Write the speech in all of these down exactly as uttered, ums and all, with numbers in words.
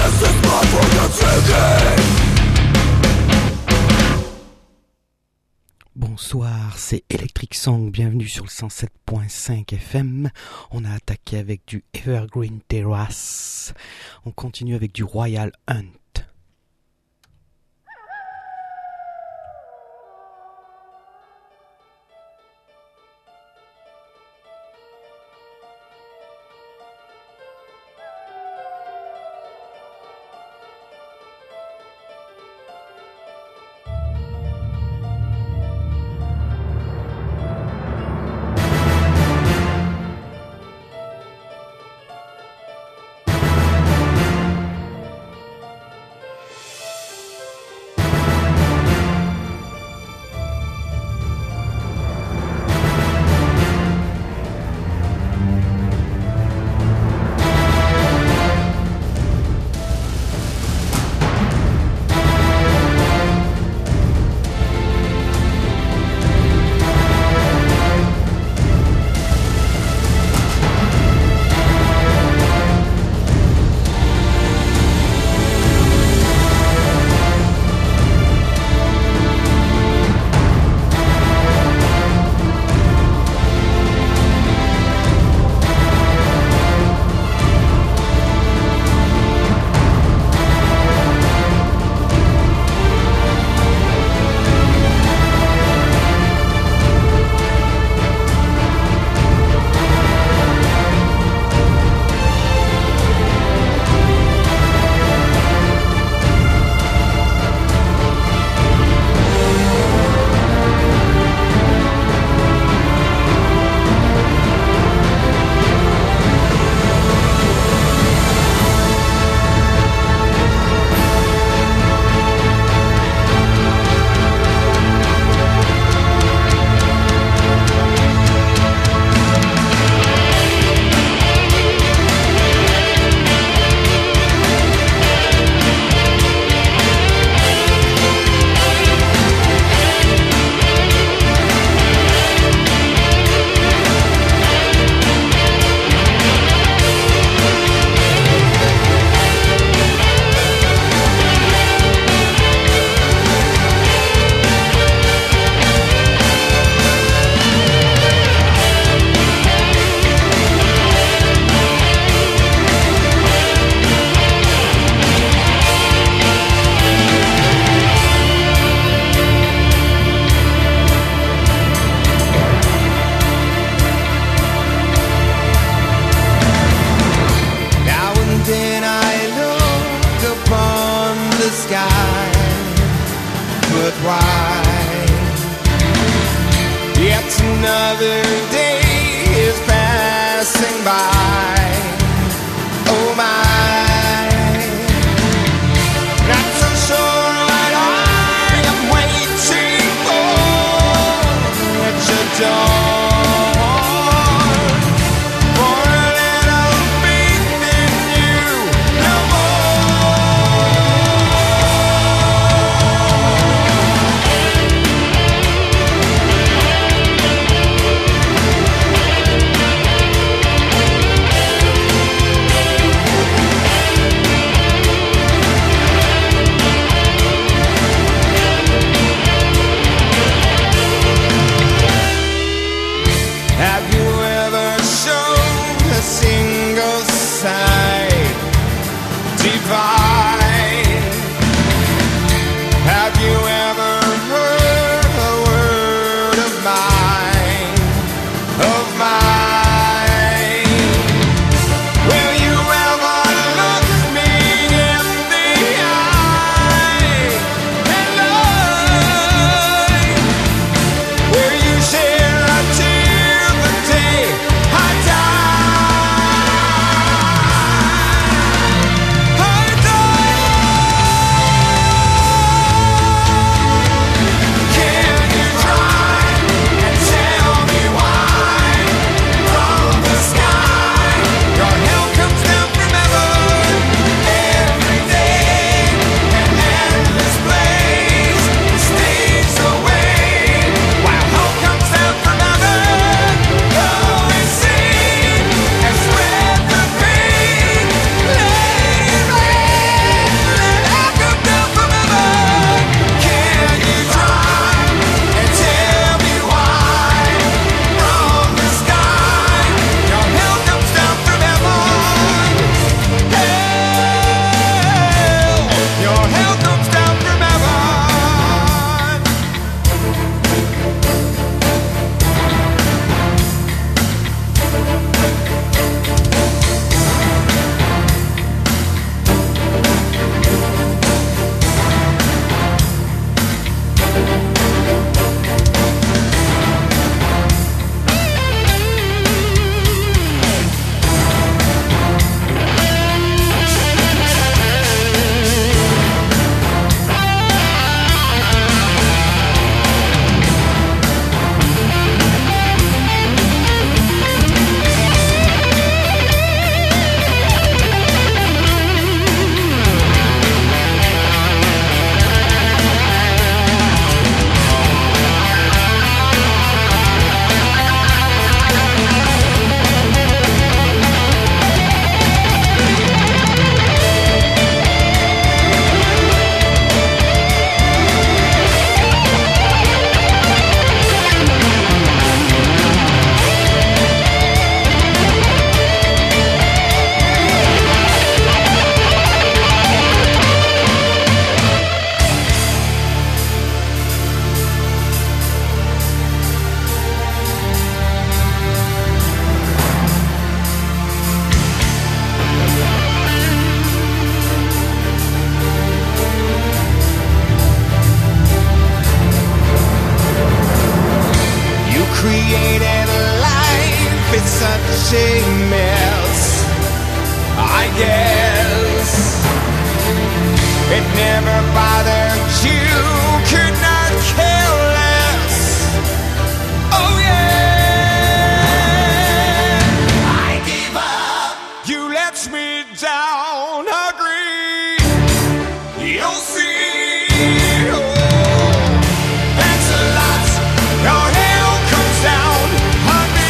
Bonsoir, c'est Electric Song, bienvenue sur le cent sept point cinq F M. On a attaqué avec du Evergreen Terrace. On continue avec du Royal Hunt. It never bothered you, could not care less. Oh yeah, I gave up. You let me down, agree. You'll see. Oh, thanks a lot. Your hell comes down on me.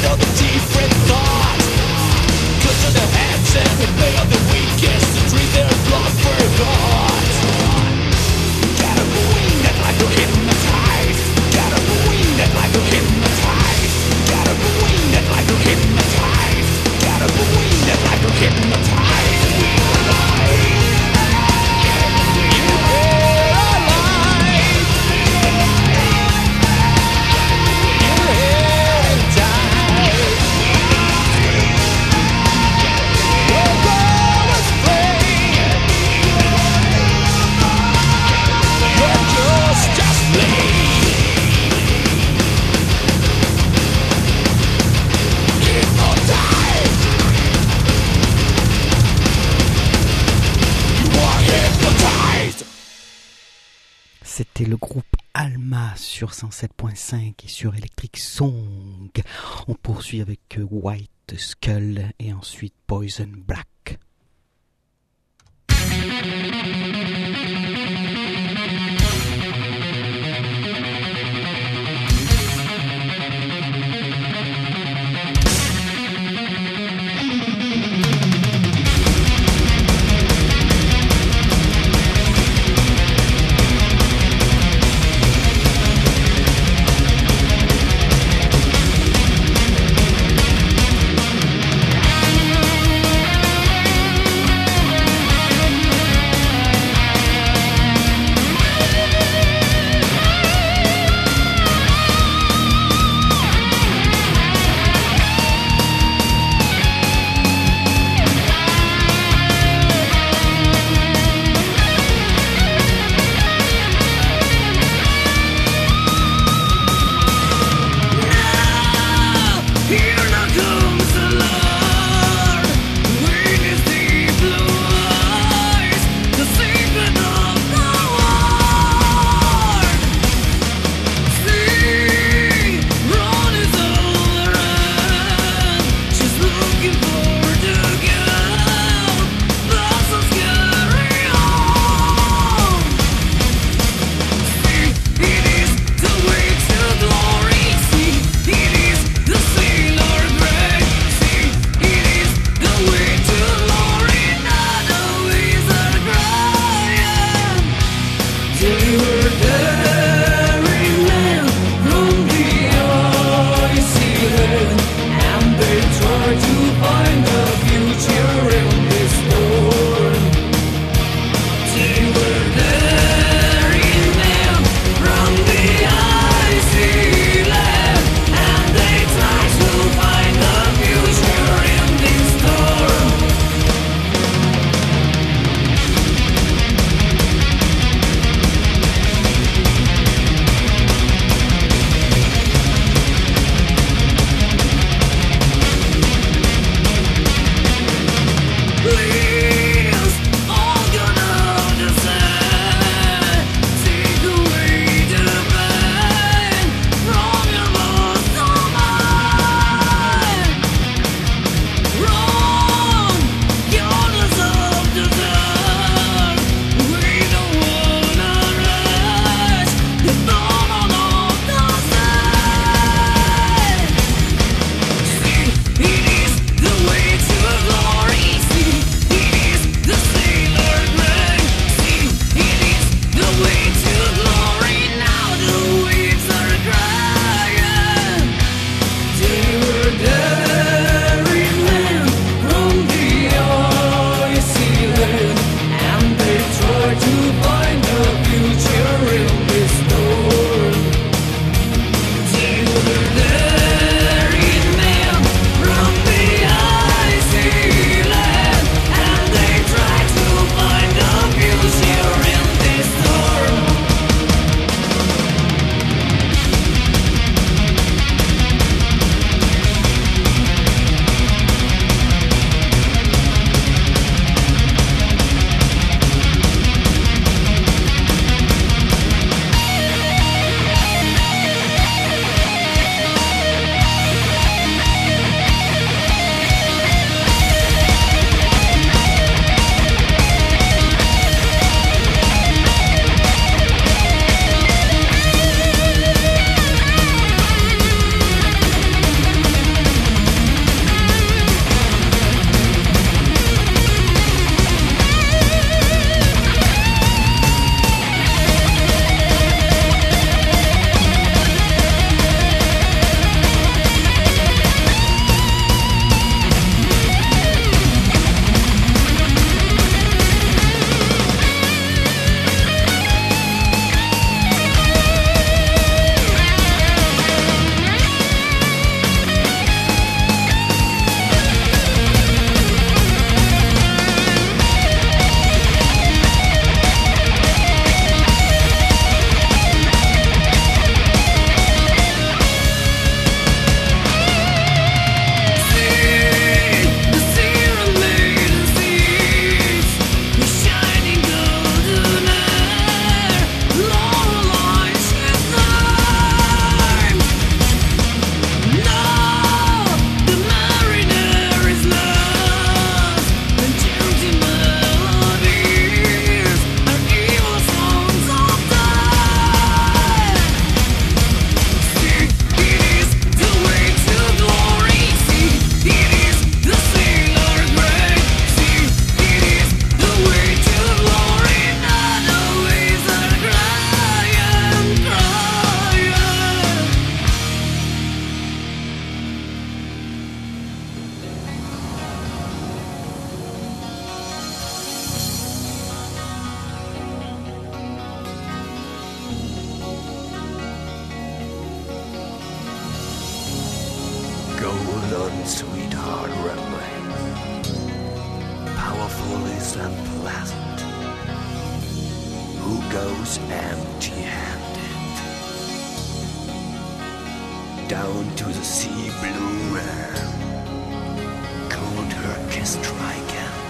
C'était le groupe Alma sur cent sept point cinq et sur Electric Song. On poursuit avec White Skull et ensuite Poison Black. We'll be right back. golden sweetheart remains. Powerful is unpleasant. Who goes empty-handed down to the sea blue where cold her kiss striketh,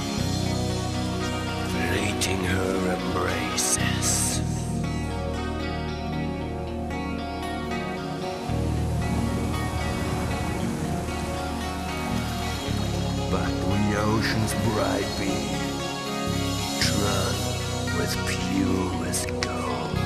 fleeting her embraces. But we ocean's bright beam, drawn with purest gold,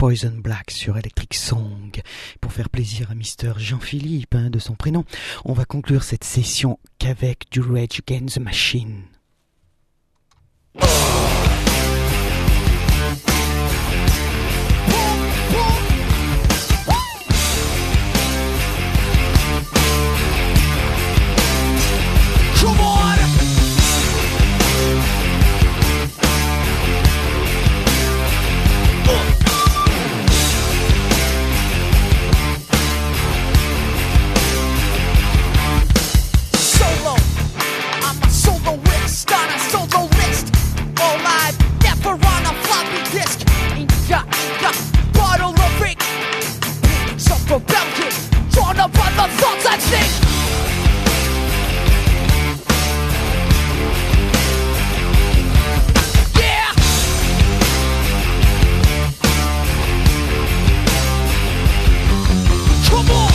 Poison Black sur Electric Song. Pour faire plaisir à Mister Jean-Philippe, hein, de son prénom, on va conclure cette session qu'avec du Rage Against the Machine. Come on! Solo, I'm a soloist on a solo list. All live, never on a floppy disk. Inca, Inca, bottle of ink. Some rebellion, drawn up on the thoughts I think. Come on!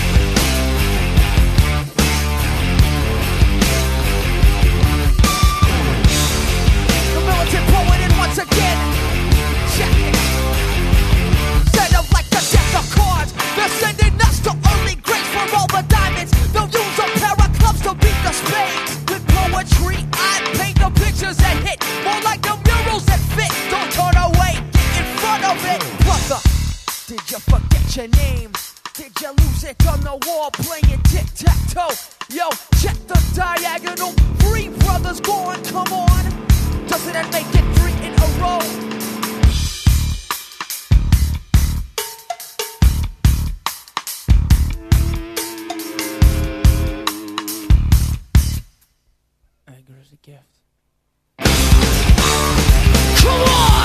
The militant poet in once again. Check it. Set up like the deck of cards. They're sending us to early grades for all the diamonds. They'll use a pair of clubs to beat the spades. With poetry, I paint the pictures that hit. More like the murals that fit. Don't turn away, get in front of it. Brother, did you forget your name? Did you lose it on the wall playing tic-tac-toe? Yo, check the diagonal. Three brothers going, come on. Doesn't that make it three in a row? Anger is a gift. Come on!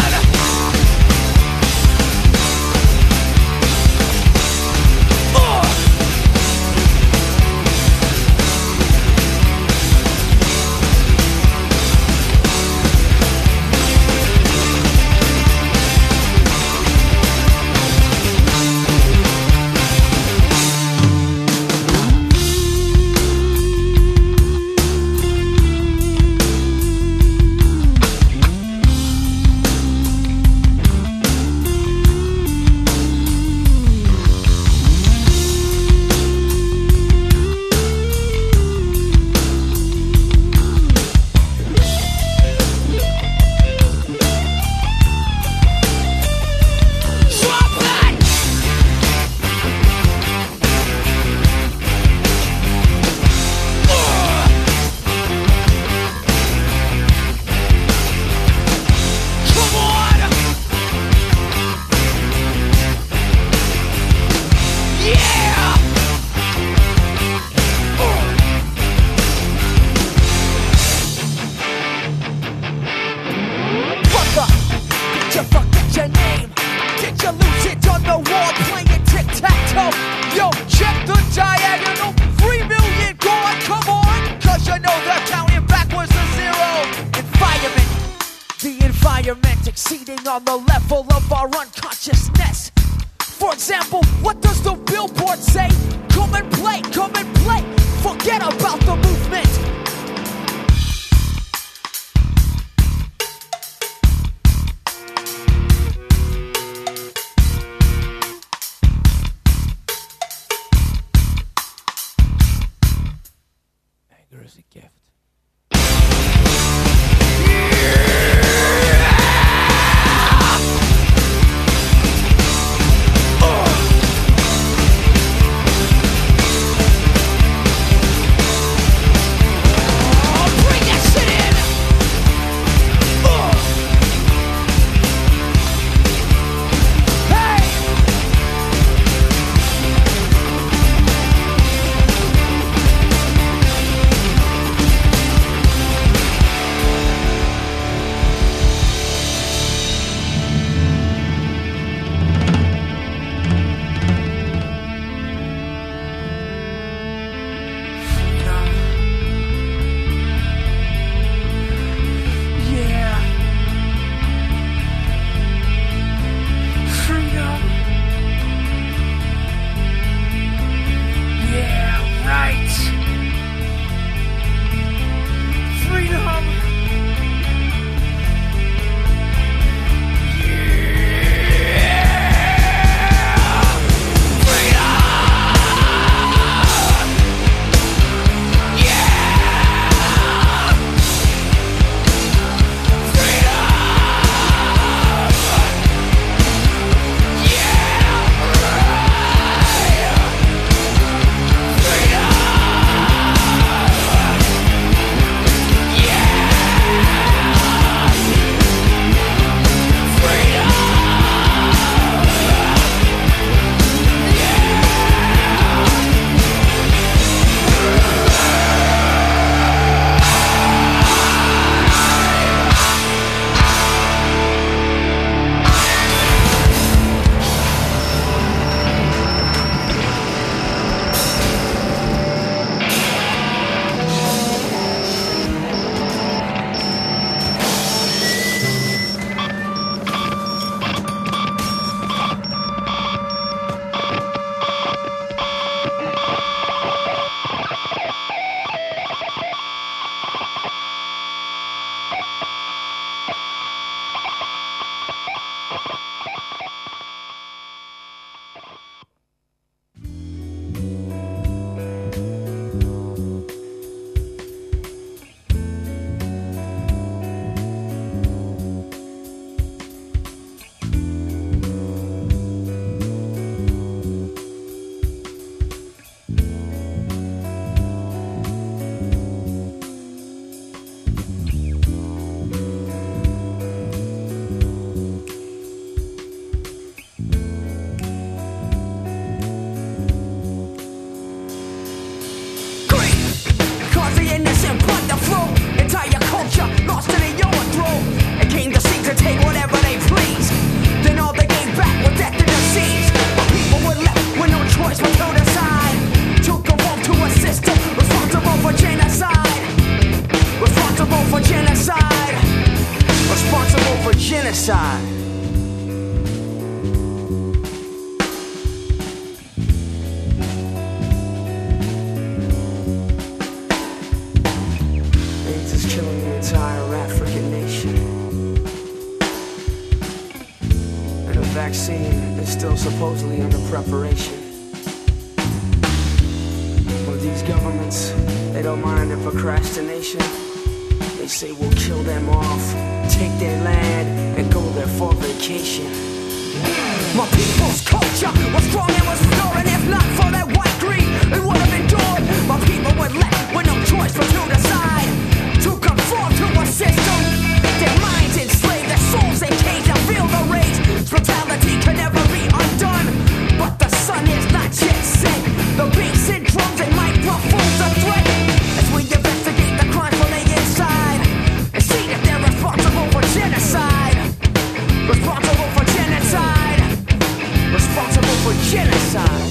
On the level of our unconsciousness. For example, what does the billboard say? Come and play, come and play. Forget about the movement. Anger is a gift. genocide. AIDS is killing the entire African nation. And a vaccine is still supposedly under preparation. Well, these governments, they don't mind the procrastination. They say we'll kill them off, take their land, and go there for vacation. My people's culture was strong and was pure, and if not for that white greed, it would have endured. My people were left with no choice but to decide to conform to a system. Their minds enslaved, their souls encaged, and feel the rage. Brutality can never be undone, but the sun is not yet set. The beats and drums and microphones are threat as we investigate the crime from the inside and see if they're responsible for genocide. Responsible for genocide. Responsible for genocide.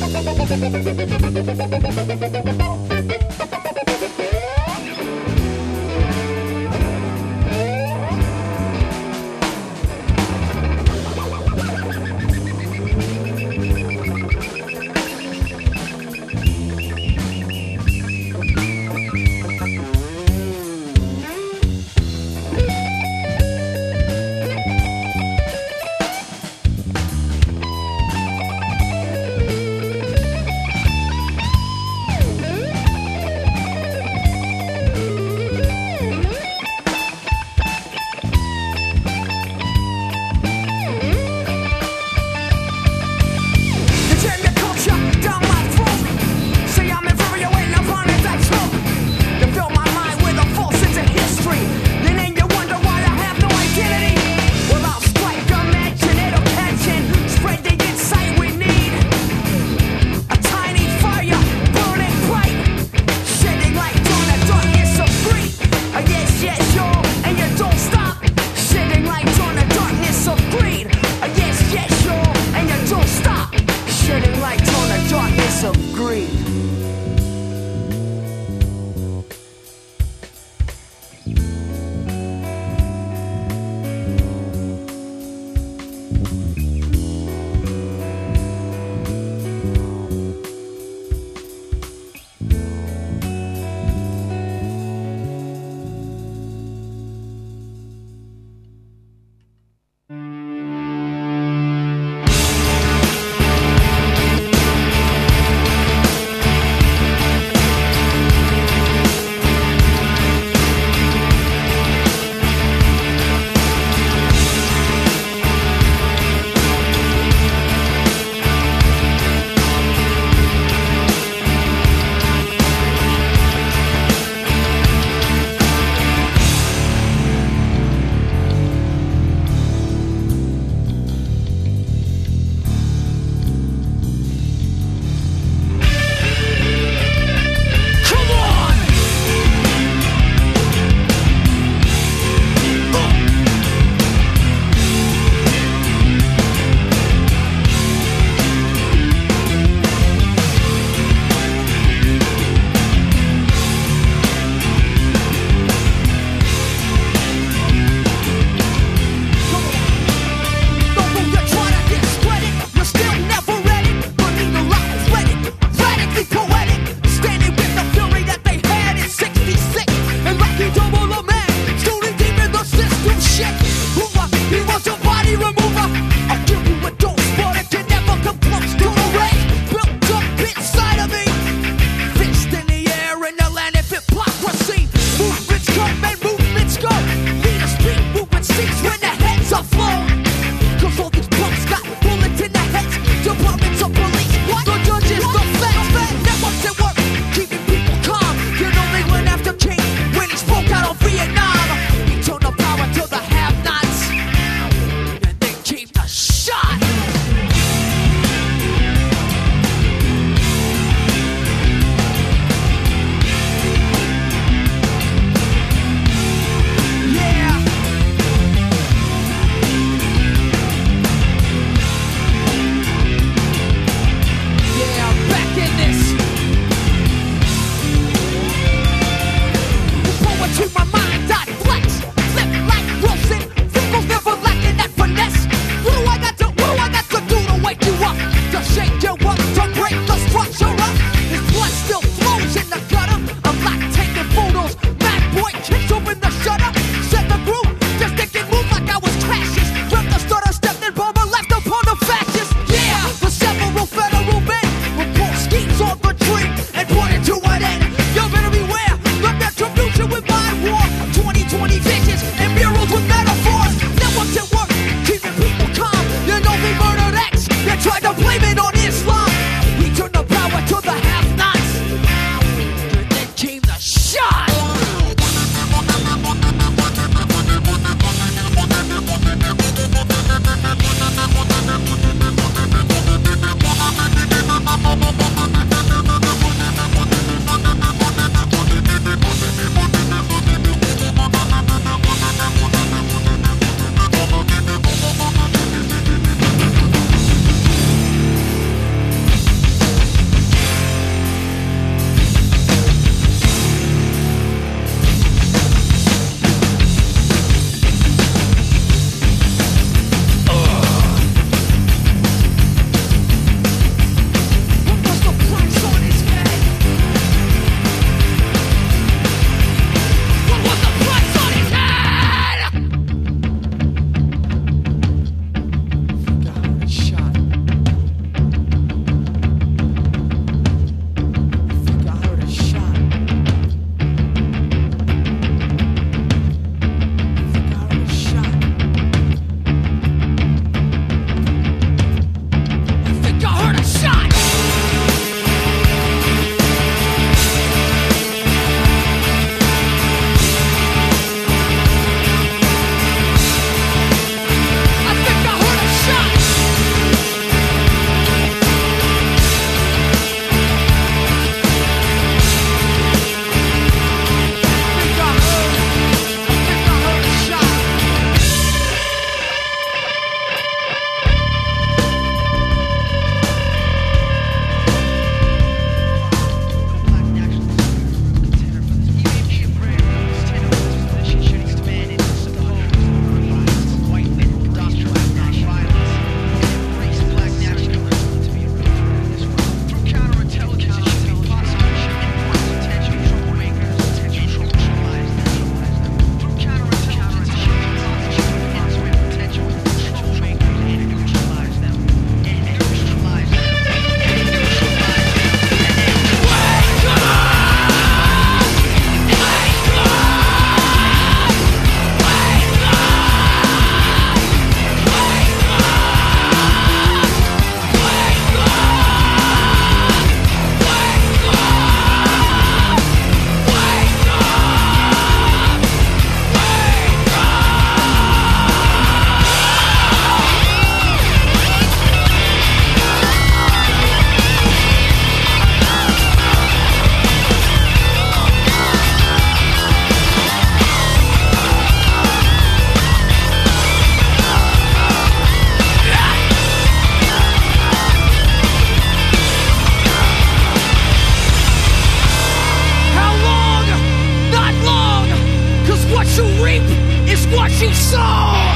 she saw.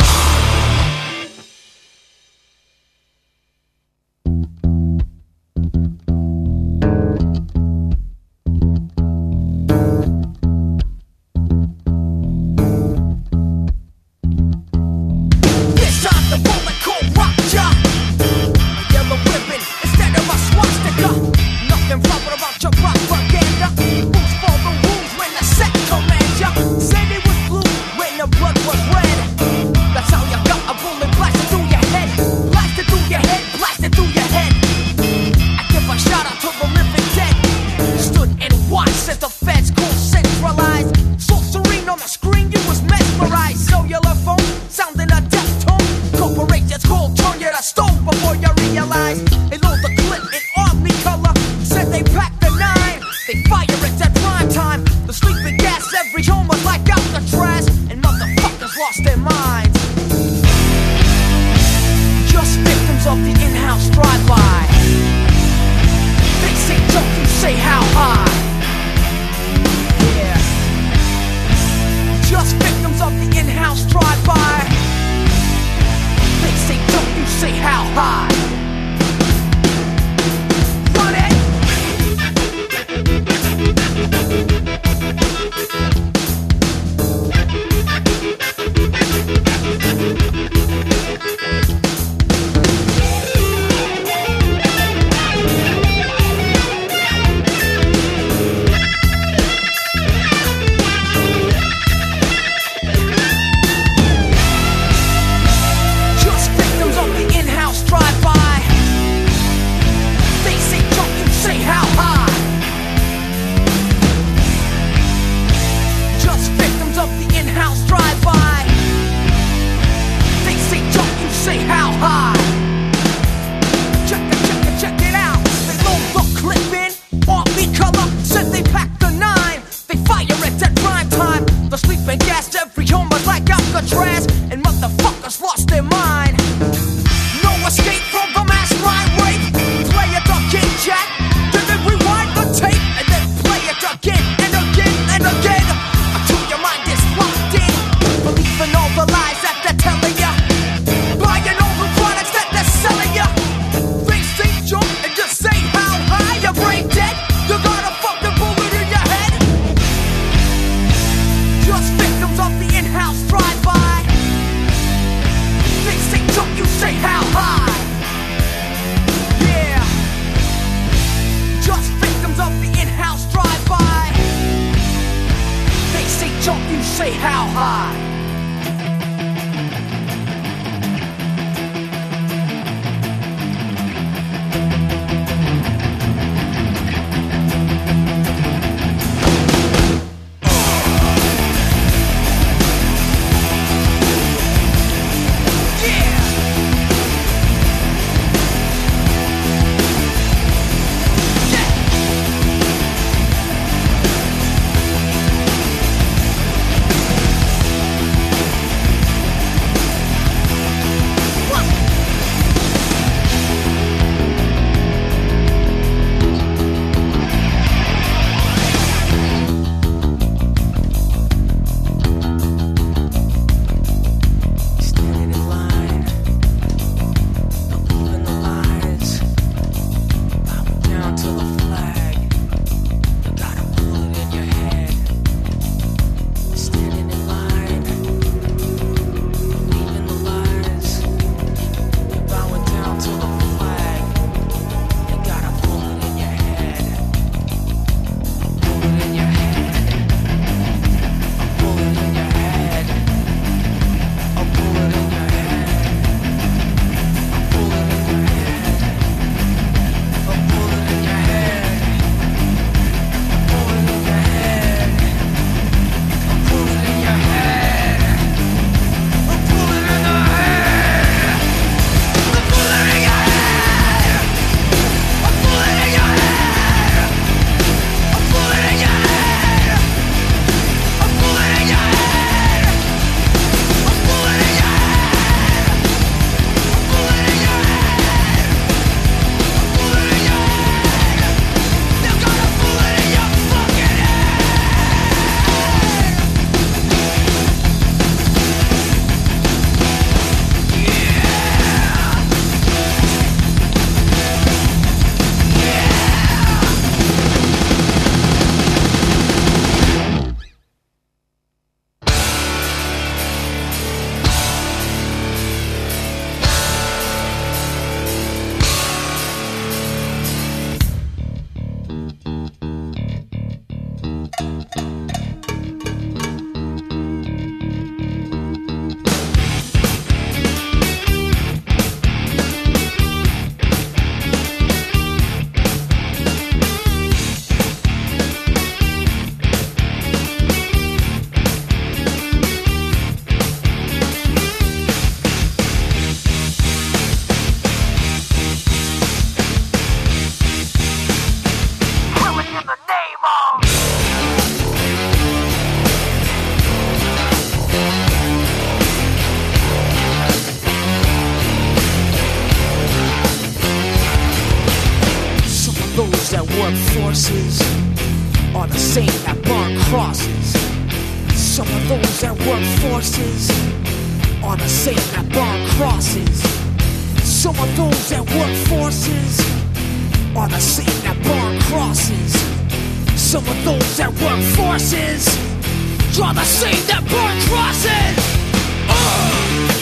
work forces are the same that burn crosses. Some of those that work forces are the same that burn crosses. Some of those that work forces are the same that burn crosses. Some of those that work forces are the same that burn crosses. Uh!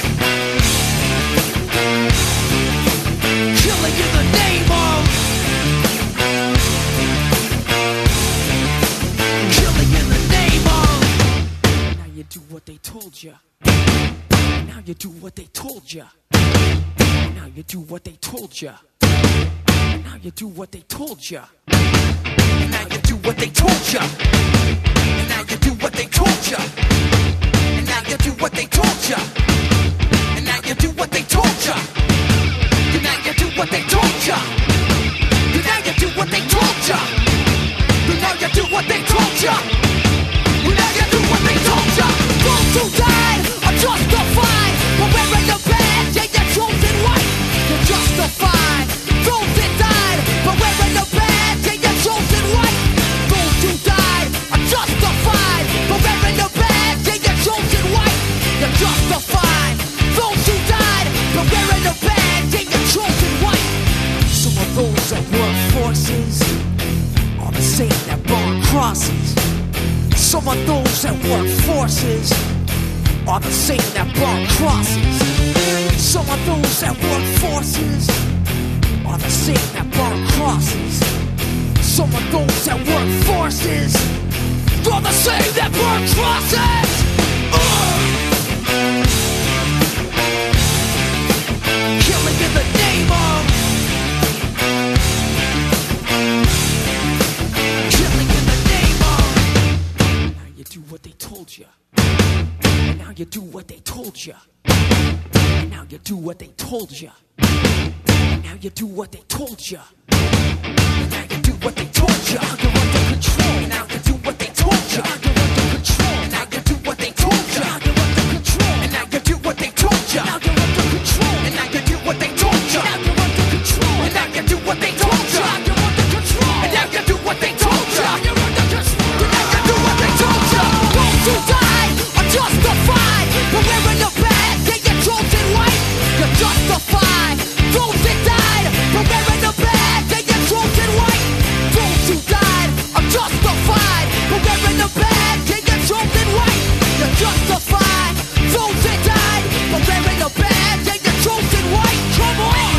Killing in the name of, killing in the name of. Now you do what they told you. Now you do what they told you. Now you do what they told you. Now you do what they told you. Now you do what they told you. Now you do what they told you. And now you do what they told you. And now you do what they told you. And now you do what they told you. And now you do what they told you. And now you do what they told you. And now you do what they told you. Those who died are justified for wearing the badge and your chosen white. You're justified. Those that died for wearing the badge and your chosen white. Those who died are justified for wearing the badge and your chosen white. You're justified. Those who died for wearing the badge and your chosen white. Some of those that work forces are the same that burn crosses. Some of those that work forces are the same that burn crosses. Some of those that work forces are the same that burn crosses. Some of those that work forces are the same that burn crosses. Uh! Killing in the name of, killing in the name of. Now you do what they told you. And now you do what they told you. And now you do what they told you. And now you do what they told you. And now you do what they told you. Now you're under control. And now you do what they told you. Now you're under control. And now you do what they told you. Now you're under control. And now you do what they told you. Now you're under control. And now you do what they told you. Now you're under control. And now you do what they told you. Now you're under control. And now you do what they told you. Now you're under control. And now you do what they told you. Those who died are justified for wearing the badge and your chosen white. You're justified. Those that died for wearing the badge and your chosen white. Those who died are justified for wearing the badge and your chosen white. You're justified. Those that died for wearing the badge and your chosen white. Come on.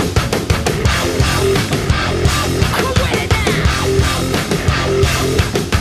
Who with it now?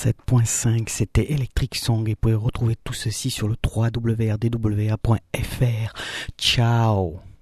sept point cinq, c'était Electric Song et vous pouvez retrouver tout ceci sur le w w w point r d w a point f r. Ciao.